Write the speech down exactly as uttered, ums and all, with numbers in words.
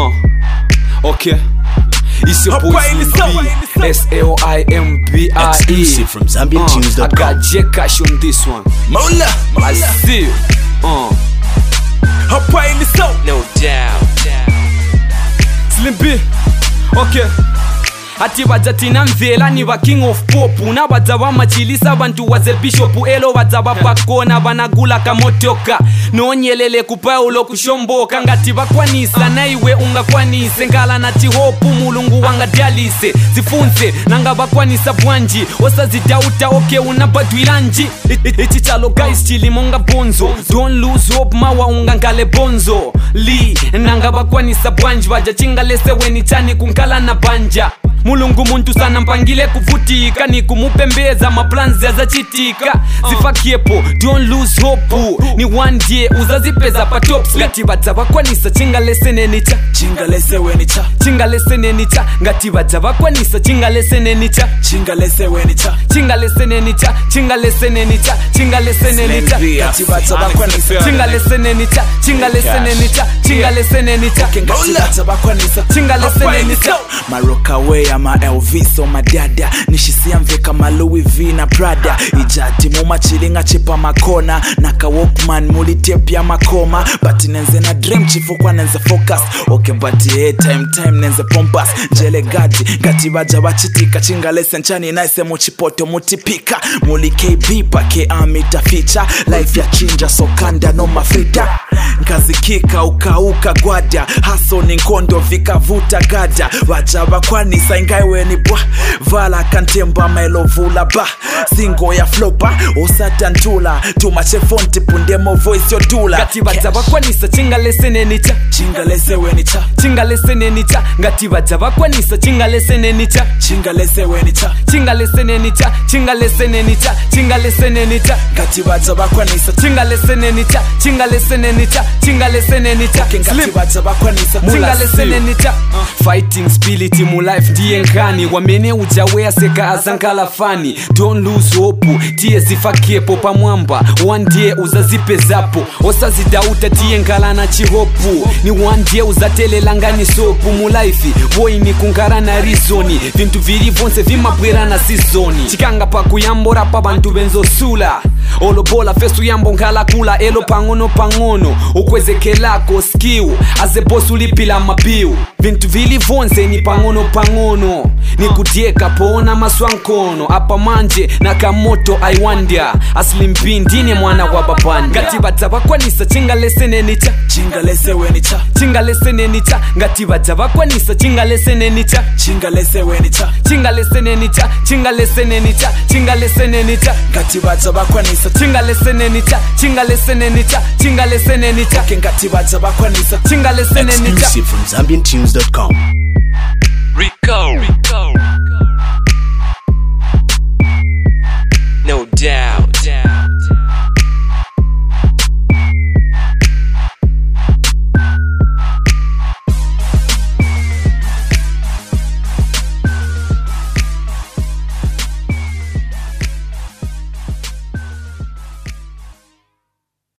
Uh, okay. It's your boy Slim B, S A O I M B I E. Exclusive from Zambian Tunes dot com. uh, I got J Cash on this one. Mola, Mola. I see you. Uh. Hapa in the soul. No doubt. Slim B, okay. Ati bajatina mvela ni wa king of pop. Na wadzaba machilisa bantu waze bishop. Elo wadzaba pakona banagula kamotoka. Nonyelele kupaulo kushomboka. Ngati bakwanisa na iwe ungakwanise. Ngala nati hopu mulungu wanga dialise. Zifunze nanga bakwanisa bwanji. Osa zidauta oke unabadwilanji. Ichi chalo guys chili monga bonzo. Don't lose hope mawa unga ngale bonzo. Li nanga bakwanisa bwanji. Waja chingalese weni chani kunkala na banja. Mulungu muntu sana mpangile kuvutika. Ni kumupembeza maplans ya zachitika. Zifakiepo, don't lose hope. Ni one day uzazipeza pa tops. Ngati badzaba kwanisa chingalese nenicha. Chingalese wenicha. Chingalese nenicha. Ngati badzaba kwanisa chingalese nenicha. Chingalese wenicha. Chingalese nenicha. Chingalese nenicha. Chingalese nenicha. Ngati badzaba kwanisa. Chingalese nenicha. Chingalese nenicha. Chingalese nenicha. Ngati badzaba kwanisa. Chingalese nenicha. Maroka way ama Elvis o madada. Nishisia mveka ma Louis V na Prada. Ijati muma chilinga chipa makona. Naka Walkman muli tape ya makoma. But nenze na dream chifu kwa nenze focus. Okay but hey time time nenze pompas. Jele gadi gati baja wachitika. Chingalese nchani naise muchipoto mutipika. Muli K B pa K amita feature. Life ya chinja so kanda no mafita. Nkazi kika ukauka gwada. Haso ni nkondo vika vuta gada. Wajaba kwani saingai ni bwa. Vala kantemba maelo vula ba. Singo ya flopa osatantula. Tumache fonti pundemo voice yo dula. Ngati badzaba kwanisa chingalese nenicha. Chingalese wenicha. Chingalese nenicha. Ngati badzaba kwanisa chingalese nenicha. Chingalese wenicha. Chingalese nenicha. Chingalese nenicha. Chingalese nenicha. Ngati badzaba kwanisa. Chingalese nenicha. Chingalese nenicha. Chingalese nenicha. Ngati badzaba kwanisa. Chingalese nenicha. Fighting spirit mu life ndiye nkani. Wamene ujawea seka azankala fani. Don't lose hope. Tie zifakiepo pa mwamba. One day uzazipe zapo. Osa zidauta tie nkala na chihopu. Ni one day uzatele langani sopu. Mu life boy ni kunkara na rizoni. Vintu viri vonse vimabwera na seasoni. Chikanga pa kuyambora pa bantu benzo sula. Olo bola festu yambo nkala kula. Elo pangono pangono. Ukwezeke lako skill. Aze bosu lipila mabiu. Vintu vili vonse ni pangono pangono. Ni kutieka poona maswankono. Apa manje na kamoto I wonder. Slim B ndine mwana wa babanda. Ngati badzaba kwanisa chingalese nenicha. Chingalese wenicha. Chingalese nenicha. Ngati badzaba kwanisa chingalese nenicha. Chingalese wenicha. Chingalese nenicha. Chingalese nenicha. Chingalese nenicha. Ngati badzaba kwanisa. Chingalese nenicha. Chingalese nenicha. Chingalese nenicha. Ngati badzaba kwanisa. Chingalese nenicha. Exclusive from Zambian Tunes dot com. Rico.